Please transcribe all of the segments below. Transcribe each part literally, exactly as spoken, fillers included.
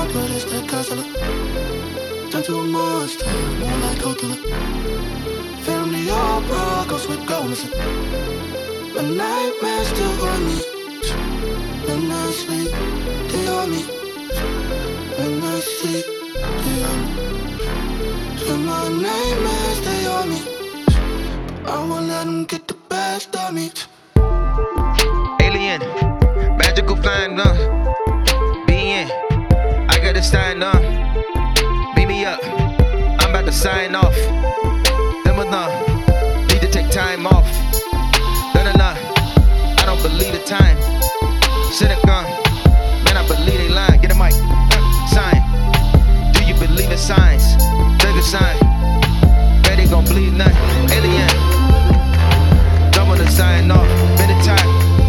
around, but it's that castle. Turn to a Mustang, more like Cotilla. Family all broke, with goals. My nightmares still haunt me. When I sleep, they haunt me. When I sleep, they haunt me. And my nightmares, they haunt me. But I won't let them get the best of me. Alien, magical flying gun. Being, I gotta sign on. Beat me up, I'm about to sign off. Then we're done, need to take time off. No, no, no, I don't believe the time. Sit a gun, man, I believe they lying. Get a mic, uh, sign. Do you believe in signs? Take a sign. Bet they gon' believe nothing. Alien, don't wanna sign off. Been a time,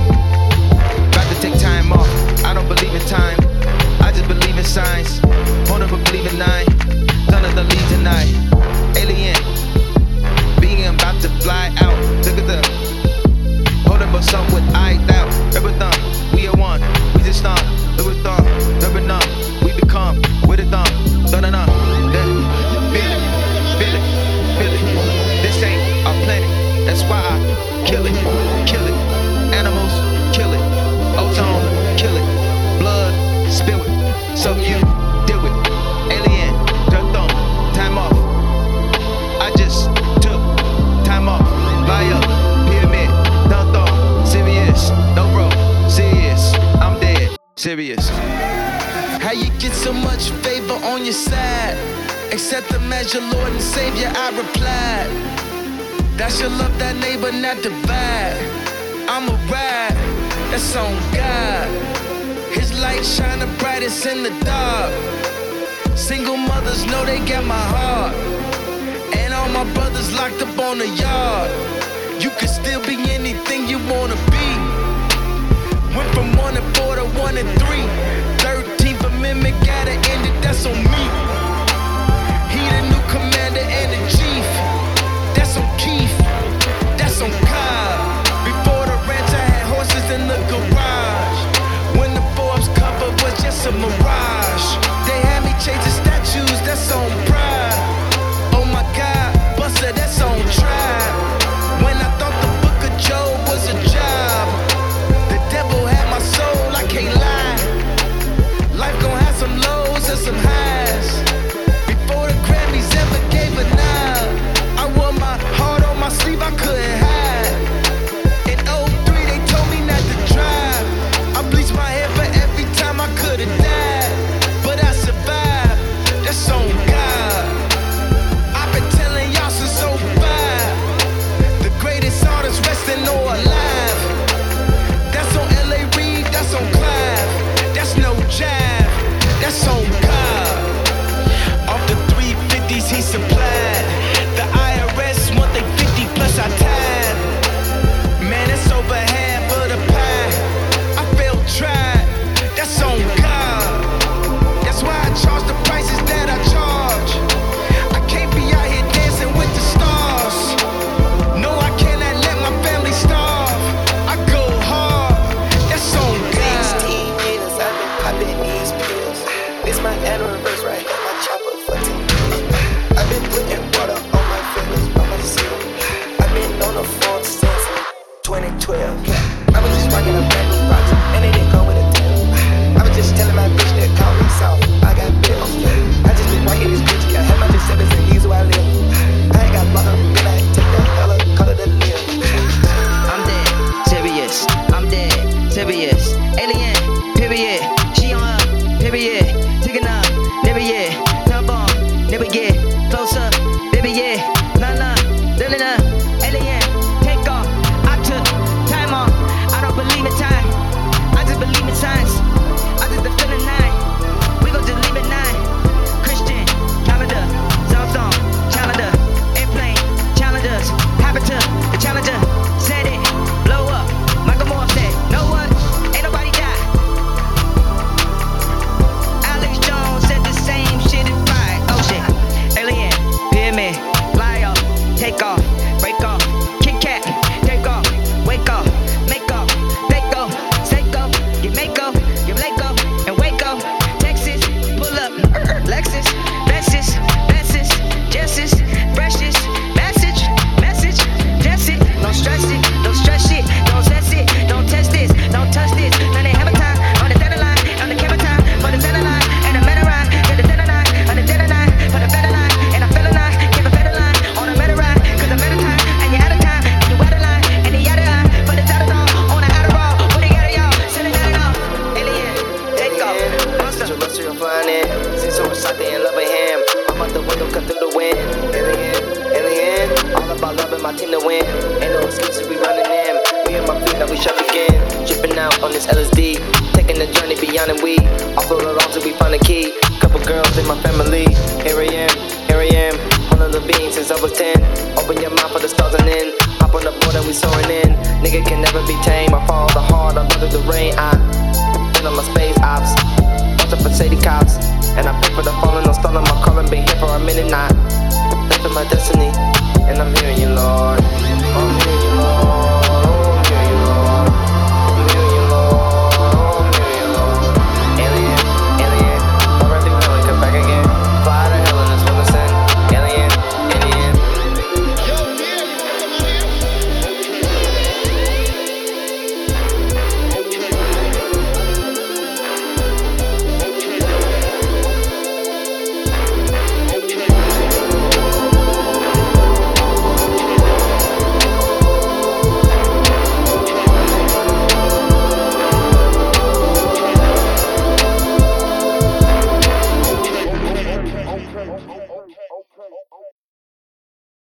about to take time off. I don't believe in time, I just believe in signs. Wanna believe in nine, none of the lead tonight. Alien, being about to fly out. Look at the, holding but some with eye doubt. Everything, we are one, we just start. Look at thumb, never numb, we become with a thumb. No, no, no, feel it, feel it, feel it. This ain't our planet, that's why I kill it, kill it. Animals, kill it. Ozone, kill it. Blood, spill it. So you do it. Alien, turn thumb, time off. I just took time off. Fly up, pyramid, done thumb. Serious, no bro, serious. I'm dead, serious. How you get so much favor on your side? Accept them as your Lord and Savior, I replied. That's your love, that neighbor, not divide. I'm a ride, that's on God. His light shine the brightest in the dark. Single mothers know they got my heart. And all my brothers locked up on the yard. You can still be anything you wanna be. Went from one and four to one and three. Thirteenth Amendment gotta end it, that's on me. He the new commander and the chief. That's on Keith, that's on Cobb. Before the ranch I had horses in the garage. When the Forbes cover was just a mirage. They had me chasing statues, that's on pride. Oh my God, Buster, that's on tribe. When I thought the book of Job was a job, the devil had my soul, I can't L S D, taking the journey beyond the weed. Offload it all till we find a key. Couple girls in my family. Here I am, here I am. One of the beings since I was ten. Open your mind for the stars and in. Hop on the board and we soaring in. Nigga can never be tame. I follow the heart, I weather the rain. I been on my space ops. Watch out for shady cops. And I pay for the falling, I'm stalling my calling. Been here for a minute, not. That's for my destiny. And I'm hearing you, Lord. I'm hearing